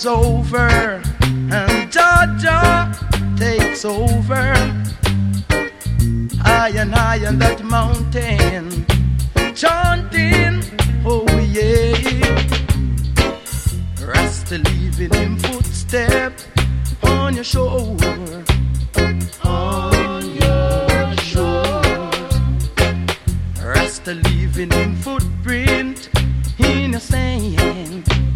is over and Jah takes over. I and that mountain chanting, oh yeah. Rasta leaving him footstep on your shore, on your shore. Rasta leaving him footprint in your sand.